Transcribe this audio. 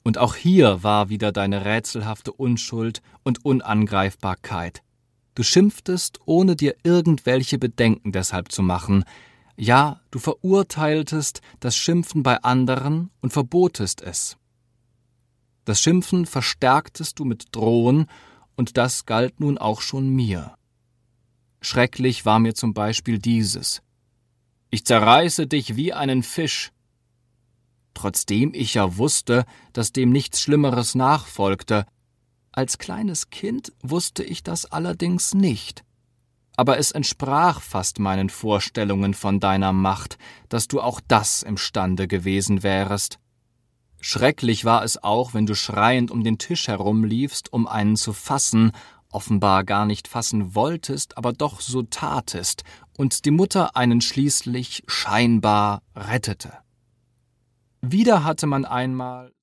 Und auch hier war wieder deine rätselhafte Unschuld und Unangreifbarkeit. Du schimpftest, ohne dir irgendwelche Bedenken deshalb zu machen. Ja, du verurteiltest das Schimpfen bei anderen und verbotest es. Das Schimpfen verstärktest du mit Drohen, und das galt nun auch schon mir. Schrecklich war mir zum Beispiel dieses: Ich zerreiße dich wie einen Fisch. Trotzdem ich ja wusste, dass dem nichts Schlimmeres nachfolgte. Als kleines Kind wusste ich das allerdings nicht. Aber es entsprach fast meinen Vorstellungen von deiner Macht, dass du auch das imstande gewesen wärest. Schrecklich war es auch, wenn du schreiend um den Tisch herumliefst, um einen zu fassen, offenbar gar nicht fassen wolltest, aber doch so tatest, und die Mutter einen schließlich scheinbar rettete. Wieder hatte man einmal